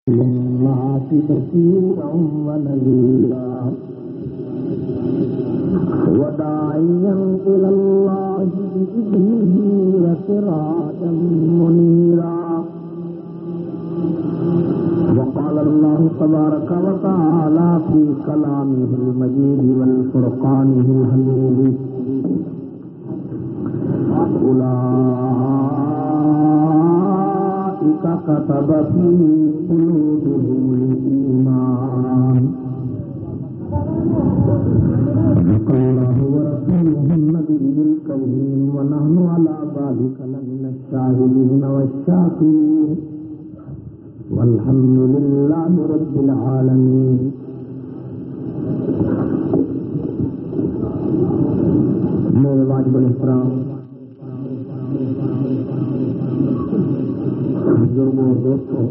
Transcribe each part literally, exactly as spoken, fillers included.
للناس بشيرا ونذيرا وداعيا إلى الله بإذنه وسراجا منيرا. وقال الله تبارك وتعالى في كلامه المجيد والفرقانه الحميد: أولئك كتب في قلوبهم الإيمان. صدق الله ورسوله النبي الكريم ونحن على ذلك لمن الشاهدين والشاكرين والحمد لله رب العالمين. میرے واجب الاحترام بزرگوں اور دوستوں،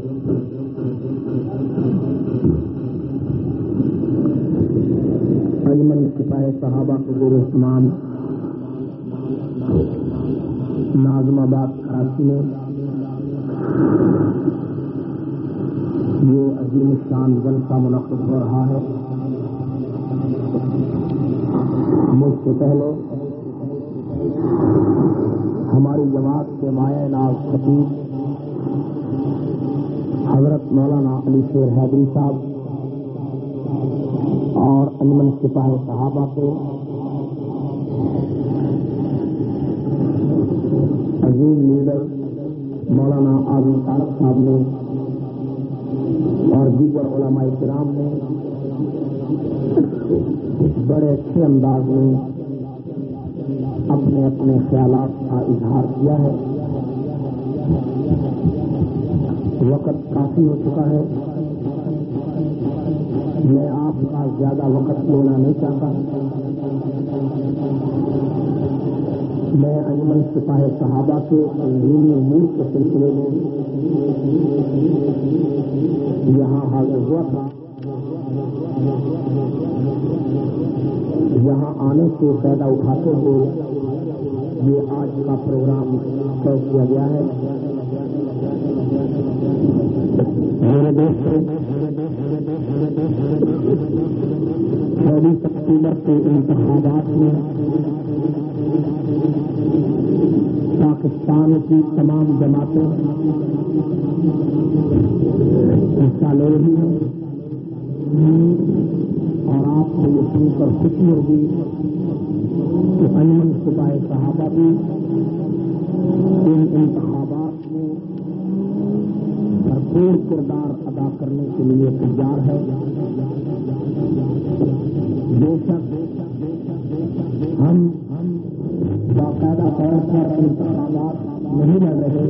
اجمل سپاہ صحابہ کے گروہ تمام ناظم آباد کراچی میں یہ عظیم الشان جلسہ منعقد ہو رہا ہے. مجھ سے پہلے ہماری جماعت کے مایہ ناز خطیب حضرت مولانا علی شیر حیدری صاحب اور انجمن سپاہ صحابہ کے عظیم لیڈر مولانا عاظم طارق صاحب نے اور دیگر علماء کرام نے بڑے اچھے انداز میں اپنے اپنے خیالات کا اظہار کیا ہے. وقت کافی ہو چکا ہے، میں آپ کا زیادہ وقت لینا نہیں چاہتا. میں انجمن سپاہ صحابہ کے تنظیمی امور کے سلسلے میں یہاں حاضر ہوا تھا. یہاں آنے سے فائدہ اٹھاتے ہوئے یہ آج کا پروگرام طے کیا گیا ہے. میرے دوستوں، چوبیس اکتوبر کے انتخابات میں پاکستان کی تمام جماعتیں حصہ لے رہی ہیں اور آپ کو یہ سن کر خوشی ہوگی کہ انجمن سپاہ صحابہ بھی ان انتخابات میں بھرپور کردار ادا کرنے کے لیے تیار ہے. بے شک ہم باقاعدہ طور پر انتخابات نہیں لڑ رہے،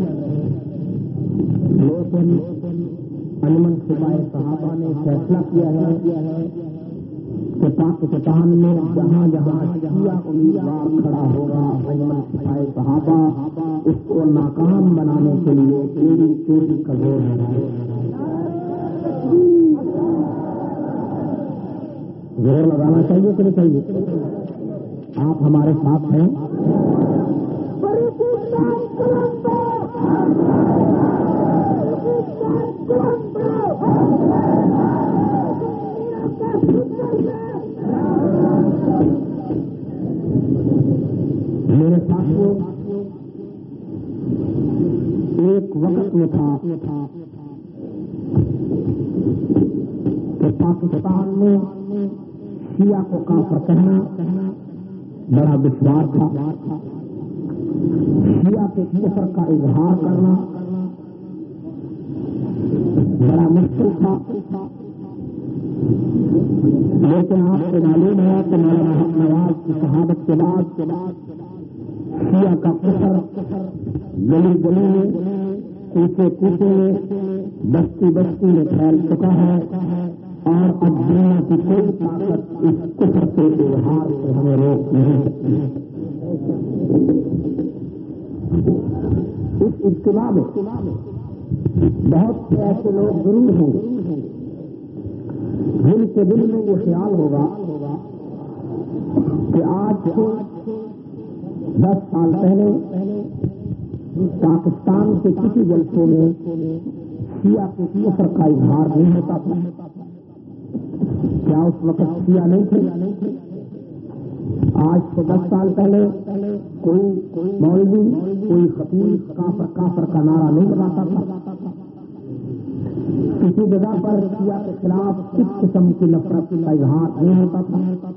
لیکن انجمن سپاہ صحابہ نے فیصلہ کیا ہے کہ پاکستان میں جہاں جہاں شیعہ امیدوار کھڑا ہوگا انجمن سپاہ صحابہ اس کو ناکام بنانے کے لیے چوری چوری کا زور ہے. زور لگانا چاہیے کہ نہیں چاہیے؟ آپ ہمارے ساتھ ہیں. میرے ساتھیوں، ایک وقت میں تھا کہ پاکستان میں شیعہ کو کافر کہنا بڑا دشوار تھا. شیعہ کے کفر کا اظہار کرنا بڑا مشکل تھا. لیکن آپ کو معلوم ہے کہ مولانا حق نواز کی شہادت کے بعد شیعہ کا کفر گلی گلی میں، کوچے کوچے میں، بستی بستی میں پھیل چکا ہے اور اب دنیا کی کوئی طاقت اس کفر کے اظہار سے ہمیں روک نہیں سکتی. اس اجتماع میں بہت سے ایسے لوگ ضرور ہوں گے جن کے دل میں یہ خیال ہوگا کہ آج سے دس سال پہلے پاکستان کے کسی جلسے میں شیعہ کے کفر کا اظہار نہیں ہوتا تھا؟ کیا اس وقت شیعہ نہیں تھے؟ آج سے دس سال پہلے کوئی مولوی کوئی خطیب کافر کافر کا نعرہ نہیں لگاتا تھا؟ کسی جگہ پر شیعہ کے خلاف کس قسم کی نفرت کا اظہار نہیں ہوتا تھا؟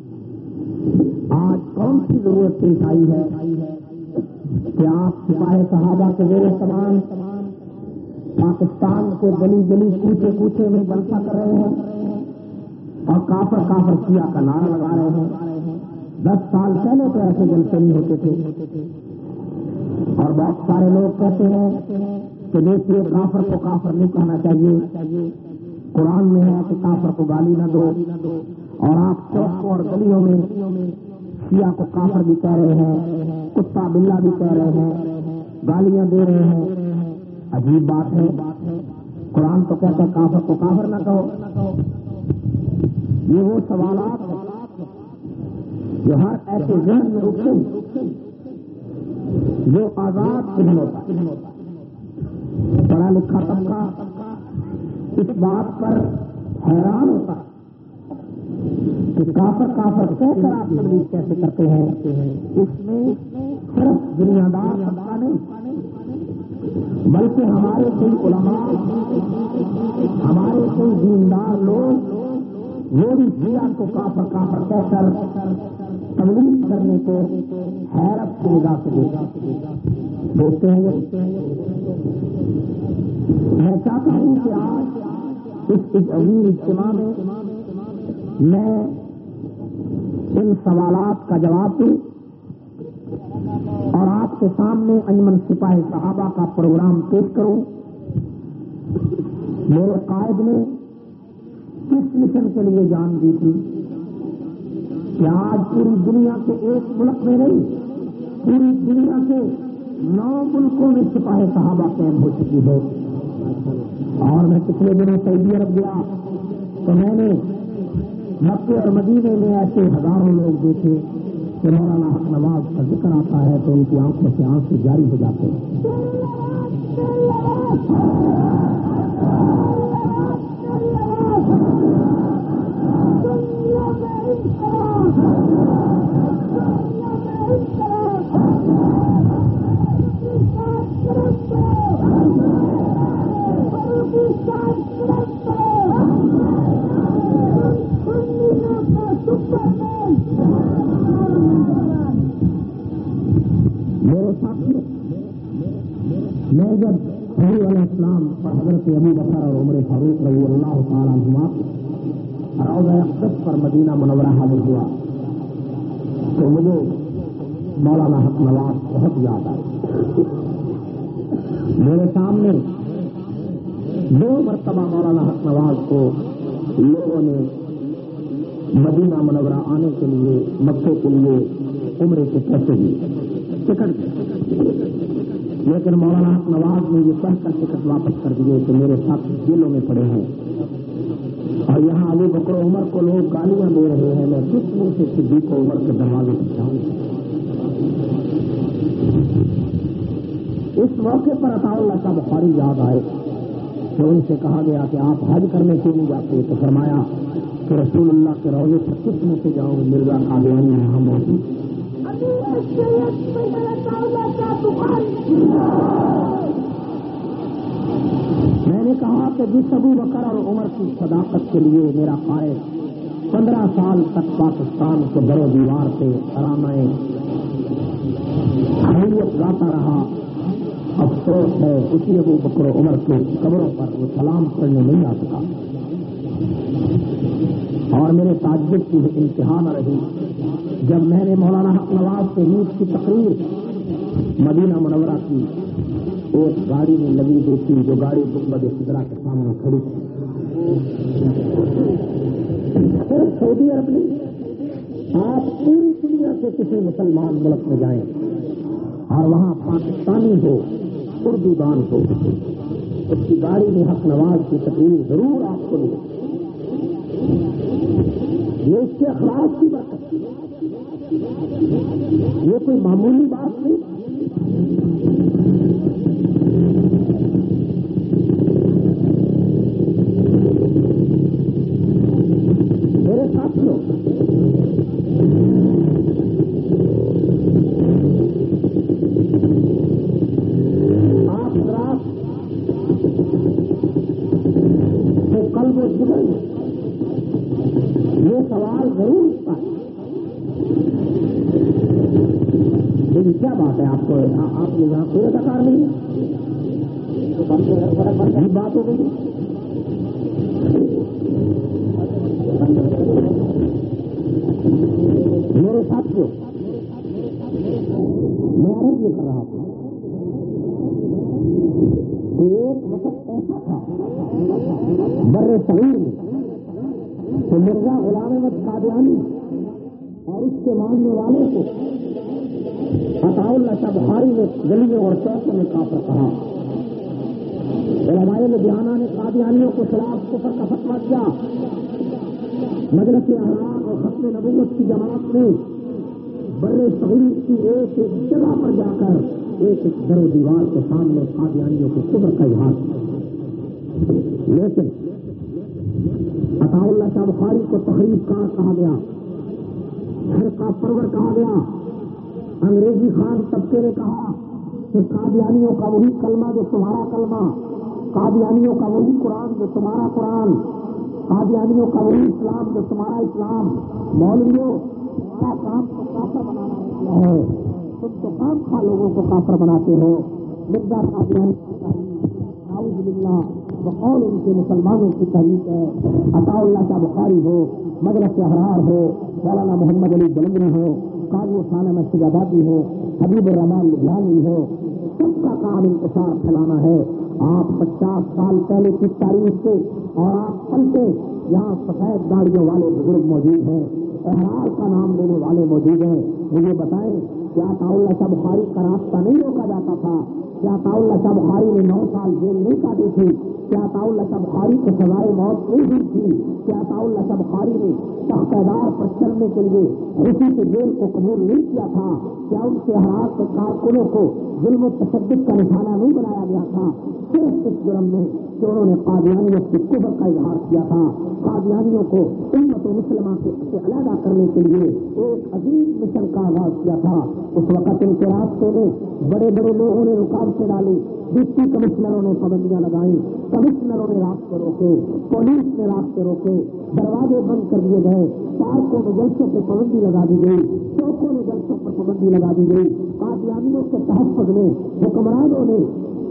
آج کون سی ضرورت پیش آئی ہے کہ آپ سپاہ صحابہ کے زیر تمام پاکستان کے گلی گلی کوچے کوچے میں جلسہ کر رہے ہیں اور کافر کافر شیعہ کا نعرہ لگا رہے ہیں؟ دس سال پہلے تو ایسے جلسے نہیں ہوتے تھے. اور بہت سارے لوگ کہتے ہیں کہ دیکھیے کافر کو کافر نہیں کہنا چاہیے، قرآن میں ہے کہ کافر کو گالی نہ دو، اور آپ چوکوں اور گلیوں میں شیعہ کو کافر بھی کہہ رہے ہیں، کتا بلا بھی کہہ رہے ہیں، گالیاں دے رہے ہیں. عجیب بات ہے، قرآن تو کہتا ہے کافر کو کافر نہ کہو. یہ وہ سوالات جو ہر ایسے ذہن میں اٹھتے جو آزاد ذہن ہوتا ہے. پڑھا لکھا طبقہ اس بات پر حیران ہوتا کہ کافر کافر کہہ کر آپ تبلیغ کیسے کرتے ہیں. اس میں صرف دنیا دار طبقہ نہیں بلکہ ہمارے کوئی علماء، ہمارے کوئی دیندار لوگ وہ بھی شیعہ کو کافر کافر کہہ کر تبلیغ کرنے کو حیرت کی نگاہ سے دیکھتے ہیں. میں چاہتا ہوں کہ آج اس عظیم اجتماع میں میں ان سوالات کا جواب دوں اور آپ کے سامنے انجمن سپاہ صحابہ کا پروگرام پیش کروں. میرے قائد نے کس مشن کے لیے جان دی تھی کہ آج پوری دنیا کے ایک ملک میں نہیں، پوری دنیا کے نو ملکوں میں سپاہ صحابہ قائم ہو چکی ہے. اور میں پچھلے دنوں سعودی عرب گیا تو میں نے مکے اور مدینے میں ایسے ہزاروں لوگ دیکھے کہ مولانا حق نواز کا ذکر آتا ہے تو ان کی آنکھوں سے آنسو جاری ہو جاتے ہیں. میرے ساتھی، میں جب حضور علیہ السلام اور حضرت ابو بکر اور عمر فاروق رضی اللہ تعالیٰ عنہما روضہ اقدس پر مدینہ منورہ حاضر ہوا تو مجھے مولانا حق نواز بہت یاد آئے. میرے سامنے دو مرتبہ مولانا حق نواز کو لوگوں نے مدینہ منورہ آنے کے لیے، مکے کے لیے عمرے کے پیسے دیے، ٹکٹ دیے، لیکن مولانا حق نواز نے یہ کہہ کر ٹکٹ واپس کر دیے کہ میرے ساتھ جیلوں میں پڑے ہیں اور یہاں ابو بکر و عمر کو لوگ گالیاں دے رہے ہیں، میں کس منہ سے صدیق و عمر کے دروازے پر جاؤں. اس موقع پر عطا اللہ کا بخاری یاد آئے کہ ان سے کہا گیا کہ آپ حج کرنے کیوں نہیں جاتے؟ تو فرمایا کہ رسول اللہ کے روضے پر کس منہ سے جاؤں، مرزا قادیانی یہاں موجود. میں نے کہا کہ جس ابو بکر اور عمر کی صداقت کے لیے میرا قائد پندرہ سال تک پاکستان کے در و دیوار سے ترانہ حمیت گاتا رہا، افسوس ہے اسی ابو بکر و عمر کے قبروں پر وہ سلام کرنے نہیں آ سکا. اور میرے تعجب کی انتہا نہ رہی جب میں نے مولانا حق نواز سے نیت کی تقریر مدینہ منورہ کی ایک گاڑی میں لگی دیکھی جو گاڑی گنبد خضرا کے سامنے کھڑی تھی. صرف سعودی عرب نہیں، آپ پوری دنیا کے کسی مسلمان ملک میں جائیں اور وہاں پاکستانی ہو، اردو دان ہو، اس کی گاڑی میں حق نواز کی تقریر ضرور آپ کو ملے. یہ اس کے اخلاق کی برکت، یہ کوئی معمولی بات نہیں. وہ جگہ یہ سوال ضرور اٹھتا ہے. لیکن کیا بات ہے آپ کو آپ نے یہاں کوئی اداکار نہیں ہے بات ہو گئی. میرے ساتھیوں میں عرض یہ کر رہا تھا ایک وقت ایسا تھا بر صغیر میں کہ مرزا غلام احمد قادیانی اور اس کے ماننے والے کو عطاء اللہ شاہ بخاری نے گلیوں اور چوکوں میں کافر کہا. علماء لدھیانہ نے قادیانیوں کو خلاف کفر کا فتویٰ دیا. مجلس احرار اور ختم نبوت کی جماعت نے بر صغیر کی ایک ایک جگہ پر جا کر ایک ایک در و دیوار کے سامنے قادیانیوں کے کفر کا اظہار کیا. لیکن عطاء اللہ شاہ بخاری کو تخریب کار کہا گیا, فرقہ پرور کہا گیا. انگریزی خان طبقے نے کہا کہ قادیانیوں کا وہی کلمہ جو تمہارا کلمہ, قادیانیوں کا وہی قرآن جو تمہارا قرآن, قادیانیوں کا وہی اسلام جو تمہارا اسلام. مولویوں تمہارا کام کو کافر بنانا ہے, تم تو کام کھا لوگوں کو کافر بناتے ہو. مرزا قادیانی نعوذ باللہ بقول ان کے مسلمانوں کی تحریک ہے. عطاء اللہ شاہ بخاری ہو, مجلس احرار ہو, مولانا محمد علی جلندری ہو, قاضی ثانیہ مسجد آبادی ہو, حبیب الرحمان لدھیانوی ہو, سب کا کام انتشار پھیلانا ہے. آپ پچاس سال پہلے کی تاریخ سے اور آپ پلٹے یہاں سفید داڑیوں والے بزرگ موجود ہیں, احرار کا نام لینے والے موجود ہیں. مجھے بتائیں کیا عطاء اللہ شاہ بخاری کا راستہ نہیں روکا جاتا تھا؟ کیا عطاء اللہ شاہ بخاری نے نو سال جیل نہیں کاٹی تھی؟ کیا عطاء اللہ شاہ بخاری کو سزائے موت نہیں ہوئی تھی؟ کیا عطاء اللہ شاہ بخاری نے تختیدار پر چلنے کے لیے اسی کے جیل کو قبول نہیں کیا تھا؟ کیا ان کے حالات کے کارکنوں کو ظلم و تشدد کا نشانہ نہیں بنایا گیا تھا؟ صرف اس جرم میں کہ انہوں نے قادیانیت کی کفر کا اظہار کیا تھا. قادیانیوں کو امت مسلمہ سے علیحدہ کرنے کے لیے ایک عظیم مشن کا آغاز کیا تھا. اس وقت ان کے راستے میں بڑے بڑے لوگوں نے رکاوٹیں ڈالی, ڈپٹی کمشنروں نے پابندیاں لگائیں, کمشنروں نے راستے روکے, پولیس نے راستے روکے, دروازے بند کر دیے گئے, پارکوں میں جلسوں پہ پابندی لگا دی گئی, چوکوں میں جلسوں پر پابندی لگا دی گئی. قادیانیوں کے تحفظ میں حکمرانوں نے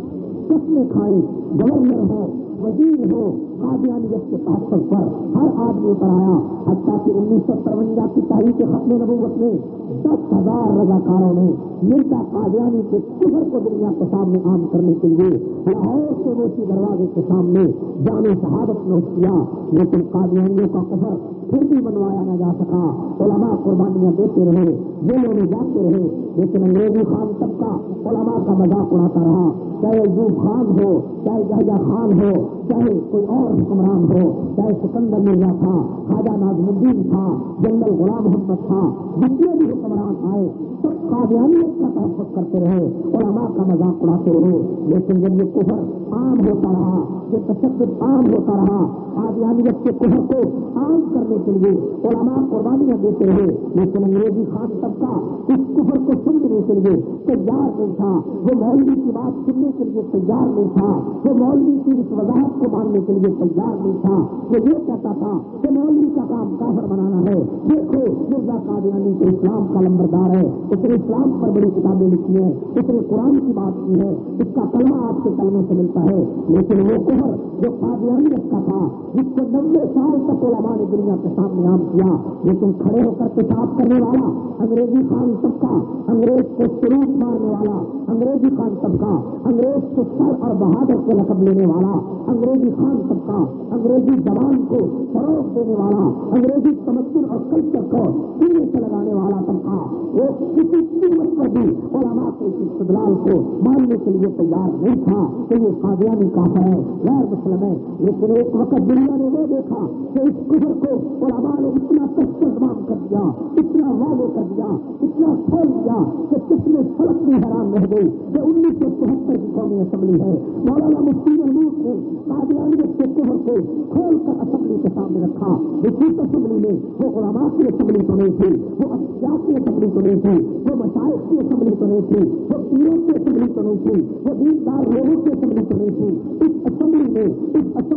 قسمیں کھائیں, گورنر ہو, وزیر ہو, قادیانیت کے تحفظ پر ہر آدمی پر آیا. حتیٰ کہ انیس سو ترونجا کی تاریخ ختم نبوت میں دس ہزار رضاکاروں نے مرزا قادیانی کے کفر کو دنیا کے سامنے عام کرنے کے لیے لاہور سے موسی دروازے کے سامنے جان شہادت نوش کیا. لیکن قادیانیوں کا کفر پھر بھی بنوایا نہ جا سکا. علماء قربانیاں دیتے رہے, جیلوں میں جاتے رہے, لیکن انگریزی خان طبقہ علماء کا مذاق اڑاتا رہا. چاہے ایوب خان ہو, چاہے یحییٰ خان ہو, چاہے کوئی اور حکمران ہو, چاہے سکندر مرزا تھا, خواجہ ناظم الدین تھا, جنرل غلام محمد تھا, جتنے بھی حکمران آئے سب قادیانیت کا تحفظ کرتے رہے, علماء کا مذاق اڑاتے رہے. لیکن جب یہ کفر عام ہوتا رہا, یہ تشدد عام ہوتا رہا, قادیانیت کے کفر کو عام کرنے کے لیے علماء قربانیاں دیتے رہے, لیکن انگریزی خان طبقہ اس کفر کو سمجھنے کے لیے تیار نہیں تھا. وہ مولوی کی بات سننے کے لیے تیار نہیں تھا, وہ مولوی کی اس وضاحت کو ماننے کے لیے تیار نہیں تھا. وہ یہ کہتا تھا کہ مولوی کا کام کافر بنانا ہے. دیکھو مرزا قادیانی تو اسلام کا لمبردار ہے, اس نے اسلام پر بڑی کتابیں لکھی ہیں, اس نے قرآن کی بات کی ہے, اس کا کلمہ آپ کے کلمے سے ملتا ہے. لیکن وہ کفر جو قادیانیت کا تھا, جس کو نبے سال تک علماء نے دنیا کے سامنے عام کیا, لیکن کھڑے ہو کر پیشاب کرنے والا انگریزی خان طبقہ, انگریز کو سلوک مارنے والا انگریزی خان طبقہ, انگریز کو سر اور بہادر کے لقب لینے والا انگریزی خان طبقہ, انگریزی زبان کو فروغ دینے والا, انگریزی تمدن اور کلچر کو سینے سے لگانے والا طبقہ, وہ کسی قیمت پر بھی علماء کے اس استدلال کو ماننے کے لیے تیار نہیں تھا کہ یہ قادیانی کافر ہے, غیر مسلم ہے. لیکن ایک وقت دنیا نے وہ دیکھا کہ اس کفر کو علماء نے اتنا تشدد کر دیا, اتنا واضح کر دیا, اتنا کھول دیا کہ کس میں سڑک بھی حیران رہ گئی کہ انیس سو چوہتر کی قومی اسمبلی ہے. مولانا مفتی محمود نے قادیانیت کے کفر کو کھول کر اسمبلی کے سامنے رکھا. اس اسمبلی میں وہ علماء کی اسمبلی تو نہیں تھی, وہ اشیاء کی اسمبلی تو نہیں تھی, وہ مشائخ کی اسمبلی تو نہیں تھی, وہ پیروں کی اسمبلی تو نہیں تھی, وہ دیندار لوگوں کی اسمبلی تو نہیں تھی. اس اسمبلی میں اس اسمبلی کا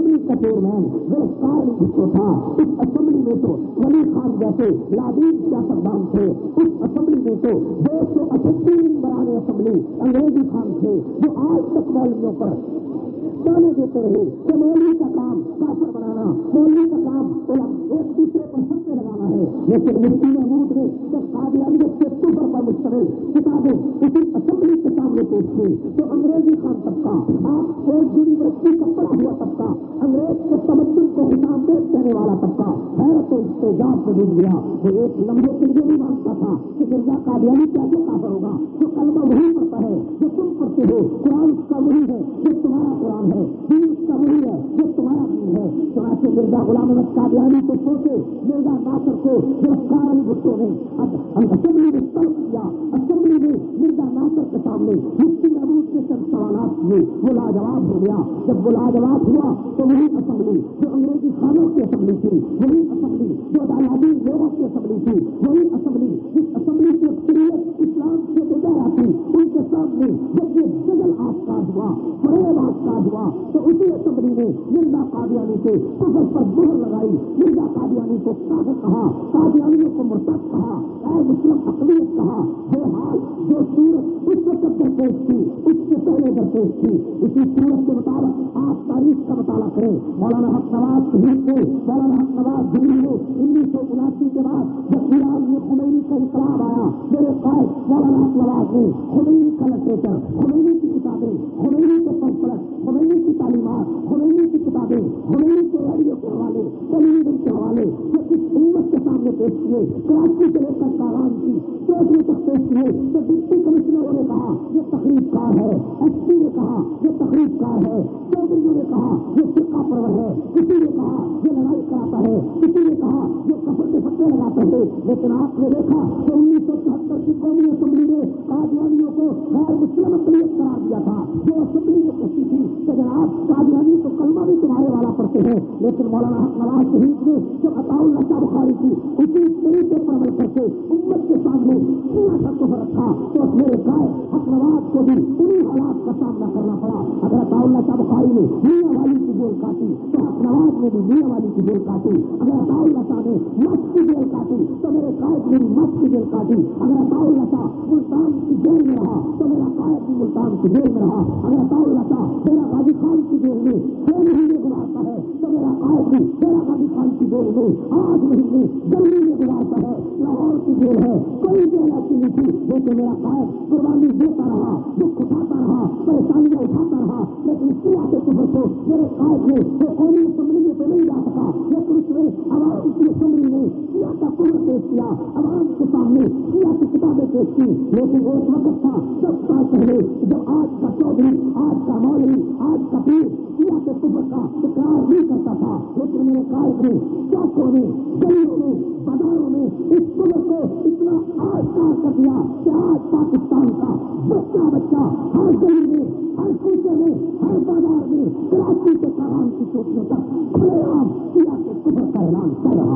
چیئرمین گرفتار جو تھا اس اسمبلی میں تو ولی خان جیسے لابیب سیاستدان تھے، اس اسمبلی میں تو دو سو اٹھتی بران اسمبلی انگریزی خان تھے جو آج تک مولویوں پر جانے دیتے رہے کہ مولوی کا کام کافر بنانا، مولوی کا کام ایک دوسرے پر سبے لگانا ہے. لیکن مفتی محمود نے جب قادیانیت کے کفر پر مشتمل کتابیں اسی اسمبلی کے سامنے پیش کی تو انگریزی خان طبقہ، آپ ایک یونیورسٹی کا پڑھا ہوا طبقہ، انگریز کے تمدن کو حساب دیکھ کہنے والا طبقہ حیرت و استعجاب سے ڈوب گیا. وہ ایک لمحے کے لیے بھی مانتا تھا کہ مرزا قادیانی کیسے کافر ہوگا جو کلمہ وہی پڑھتا ہے جو تم پڑھتے ہو، قرآن اس کا وہی ہے جو تمہارا قرآن ہے، دین اس کا وہی ہے جو تمہارا دین ہے. چنانچہ مرزا غلام احمد قادیانی کو سوچے مرزا ناصر کو گرفتار علی بھٹو نے اسمبلی میں طلب کیا. اسمبلی میں مرزا ناصر کے سامنے مفتی محمود نے چند سوالات کیے، وہ لاجواب ہو گیا. جب وہ لاجواب ہوا تو وہی اسمبلی جو انگریزی خانوں کی اسمبلی تھی، وہی اسمبلی جو دالادی لوگوں کی اسمبلی تھی، وہی اسمبلی جس اسمبلی کی اکثریت اسلام سے بغیر آتی، ان کے سامنے جب یہ جگل آبکار ہوا، فریب آبکار ہوا تو اسی اسمبلی نے مرزا قادیانی کے کفر پر مہر لگائی. مرزا قادیانی کو کافر کہا، قادیانیوں کو مرتد کہا، اے مسلم اقلیت کہا. جو حال جو صورت اس وقت درپیش تھی اس سے پہلے درپیش تھی. اسی صورت کے مطابق آپ تاریخ کا مطالعہ کریں. مولانا حق نواز شہید کو مولانا حق نواز دلی میں انیس سو اناسی کے بعد جب ایران میں خمینی کا انقلاب آیا، میرے قائد مولانا حق نواز نے خمینی کا لٹریچر، خمینی کی کتابیں، خمینی کے پمفلٹ، خمینی کی تعلیمات، خمینی کی کتابیں، خمینی کے ریڈیو کے حوالے، ٹیلی ویژن کے حوالے جو اس امت کے سامنے پیش کیے. کراچی سے لے کر کاران کی چوٹھی تک پیش کیے تو ڈپٹی کمشنروں نے کہا یہ تقریب کار ہے، ایس پی نے کہا یہ تقریب کار ہے، چودھریوں نے کہا یہ فرقہ پرور ہے، کسی نے کہا یہ لڑائی کراتا ہے، کسی نے کہا یہ کفر کے پتے لگاتے ہیں. لیکن آپ نے دیکھا کہ انیس سو چوہتر کی قومی اسمبلی نے قادیانیوں کو غیر مسلم اقلیت قرار دیا تھا. جو اسمبلی میں کہتی تھی کہ جناب قادیانی تو کلمہ بھی تمہارے والا پڑھتے ہیں. لیکن مولانا حق نواز شہید نے جب عطاء اللہ شاہ بخاری کی اسی طریقے پر عمل کر کے امت کے سامنے سیاست کو رکھا تو میرے قائد حق نواز کو بھی انہیں حالات کا سامنا کرنا پڑا. اگر عطاء اللہ شاہ بخاری نے میاں والی کی جیل کاٹی تو حق نواز نے بھی میاں والی کی جیل کاٹی. اگر عطاء اللہ شاہ نے مت کی جیل کاٹی تو میرے قائد نے بھی مت کی جیل کاٹی. اگر عطاء اللہ شاہ ملتان کی جیل میں رہا تو میرا قائد بھی ملتان کی جیل میں رہا. اگر عطاء اللہ شاہ میرا غازی خان کی جیل میں چھ مہینے گزارتا ہے تو میرا قائد بھی میرا غازی خان کی جیل میں آٹھ مہینے گرمی میں گزارتا ہے. لاہور کی جیل ہے، کوئی جیل ایسی نہیں تھی لیکن میرا قائد قربانی دیتا رہا، دکھ اٹھاتا رہا، پریشانیاں اٹھاتا رہا. لیکن اس طرح کے کفر کو میرے قائد نے وہ قومی اسمبلی میں تو نہیں جا سکا، لیکن اس نے عوام کی اسمبلی میں سیاہ کا کفر پیش کیا، عوام کے سامنے سیاہ کی کتابیں پیش کی. لیکن وہ ایک وقت تھا دس سال پہلے جب آج کا چودھری، آج کا مولوی، آج کا پیر سیاہ کے کفر کا اقرار نہیں کرتا تھا. لیکن میرے قائد نے چوکوں میں، گلیوں میں، بازاروں میں اس کفر کو اتنا آشکار کر دیا کہ آج پاکستان کا بچہ بچہ ہر گلی میں، ہر کوچے میں، ہر بازار میں، کراچی کے کاران کی چوٹیوں تک کھلے عام سیاہ کے کفر کا اعلان کر رہا.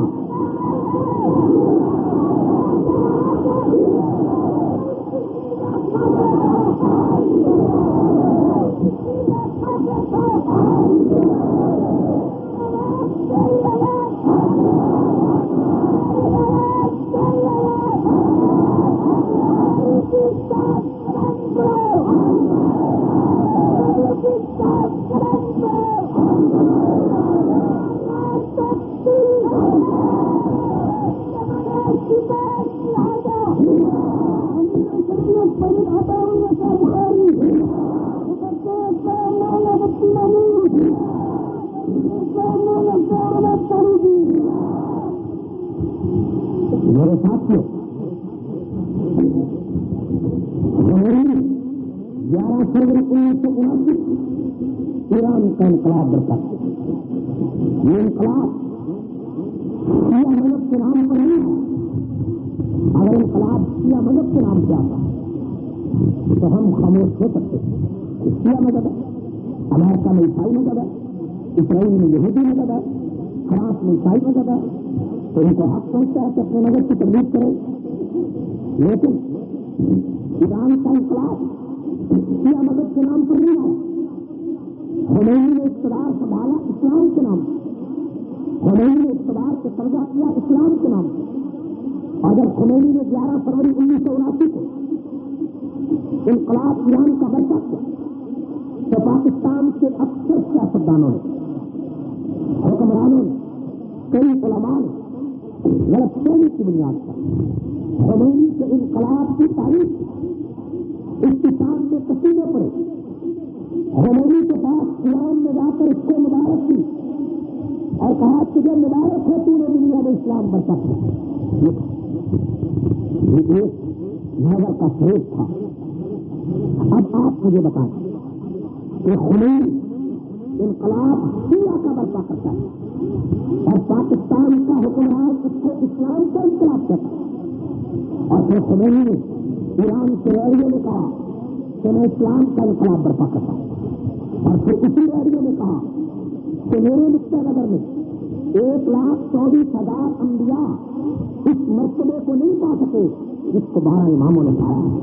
میرے ساتھیوں، گیارہ فروری انیس سو اناسی ایران کا انقلاب برپا. یہ انقلاب شیعہ مذہب کے نام پر نہیں ہے. اگر انقلاب شیعہ مذہب کے نام سے آتا تو ہم خاموش ہو سکتے. شیعہ مذہب ہے، امریکہ میں عیسائی مذہب ہے، اسرائیل میں یہودی مذہب ہے، فرانس میں عیسائی مذہب ہے، تو ان کو حق پہنچتا ہے کہ اپنے مذہب کی تبلیغ کرے. لیکن ایران کا انقلاب شیعہ مذہب کے نام پر نہیں ہے. خمینی نے اقتدار سنبھالا اسلام کے نام سے، خمینی نے اقتدار سے قبضہ کیا اسلام کے نام سے، اور جب خمینی نے گیارہ فروری انیس سو اناسی کو انقلاب ایران کا برپا کیا تو پاکستان کے اکثر سیاستدانوں نے، حکمرانوں نے، کئی علماء نے غلط فہمی کی بنیاد پر خمینی کے انقلاب کی تاریخ اس کتاب میں قصیدے پڑے، خمینی کے پاس ایران میں جا کر اس کو مبارک دی اور کہا تجھے مبارک ہے تو نے دنیا میں اسلام برپا کیا۔ یہ ایک نظر کا فریب تھا۔ اب آپ مجھے بتائیں کہ خمینی انقلاب شیعہ کا برپا کرتا ہے اور پاکستان کا حکمران اس کو اسلام کا انقلاب کہتا ہے، اور پھر خمینی نے ایران کے ریڈیو میں کہا کہ میں اسلام کا انقلاب برپا کرتا ہوں، اور پھر اسی ریڈیو میں کہا کہ میرے نقطۂ نظر میں ایک لاکھ چوبیس ہزار انبیاء اس مرتبے کو نہیں پا سکے جس کو بارہ اماموں نے پایا ہے۔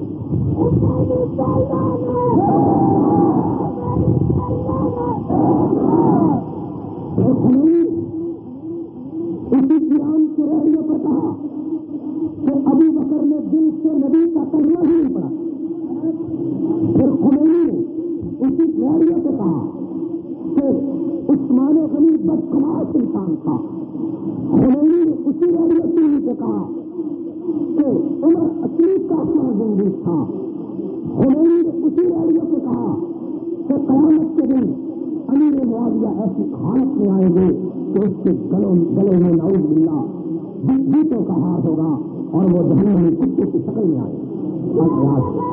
اسی ایران کے ریڈیو پر کہا کہ ابو بکر نے دل سے نبی کا کلمہ ہی نہیں پڑا۔ پھر خمینی نے اسی ریڈیو پہ کہا کہ عثمان غنی بدخماش انسان تھا۔ خمینی نے اسی ریڈیو ٹی وی پہ کہا کہ عمر عقیق کا اپنا زندگی تھا۔ خمینی نے اسی ریڈیو پہ کہا کہ قیامت کے دن امیر معاویہ ایسی حالت میں آئیں گے کہ اس کے گلوں گلے میں نعوذ باللہ جوتوں کا ہار ہوگا اور وہ جہنمی کتے کی شکل میں آئے گا۔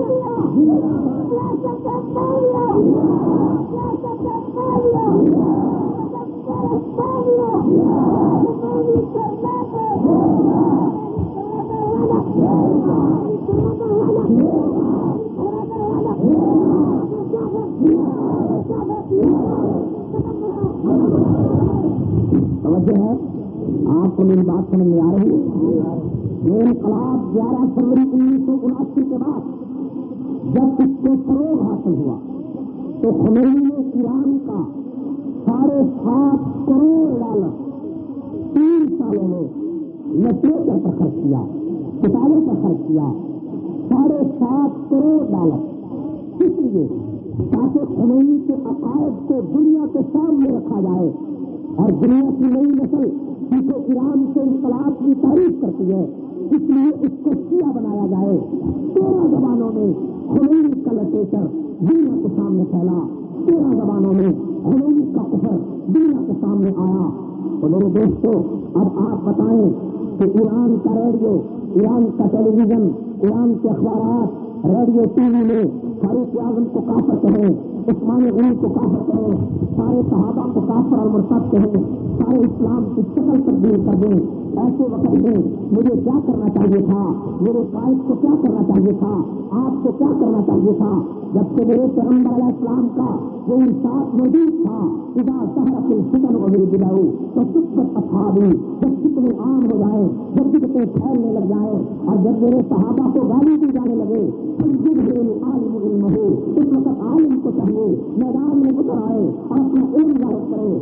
توجہ ہے آپ کو میری بات سمجھ میں آ رہی ہے؟ یہ انقلاب گیارہ فروری انیس سو اناسی کے بعد جب اس کو فروغ حاصل ہوا تو خمینی نے ایران کا ساڑھے سات کروڑ ڈالر تین سالوں میں لٹریچر پر خرچ کیا، کتابوں پر خرچ کیا، ساڑھے سات کروڑ ڈالر، اس لیے تاکہ خمینی کے عقائد کو دنیا کے سامنے رکھا جائے اور دنیا کی نئی نسل کیونکہ ایران سے انقلاب کی تعریف کرتی ہے اس لیے اس کو شیعہ بنایا جائے۔ تیرہ زبانوں میں خمینی کا لٹریچر دنیا کے سامنے پھیلا، تیرہ زبانوں میں خمینی کا کفر دنیا کے سامنے آیا۔ تو میرے دوستو اب آپ بتائیں کہ ایران کا ریڈیو، ایران کا ٹیلی ویژن، ایران کے اخبارات، ریڈیو ٹی وی میں فاروق اعظم کو کافر کہیں، عثمان غنی کو کافر کہیں، سارے صحابہ کو کافر اور مرتد کہیں، سارے اسلام کی شکل تبدیل کر دیں، ایسے وقت میں مجھے کیا کرنا چاہیے تھا؟ میرے قائد کو کیا کرنا چاہیے تھا؟ آپ کو کیا کرنا چاہیے تھا؟ جب کہ میرے پیغمبر علیہ السلام کا وہ انصاف موجود تھا، اذا سحرت الفتن وبالبدع تو سکت اصحابی، جب فتنے عام ہو جائے، جب فتنے پھیلنے لگ جائے اور جب میرے صحابہ کو گالی دی جانے لگے، عالم علم ہو اس وقت عالم کو چاہیے میدان میں اتر آئے اور اپنا علم ظاہر کرے۔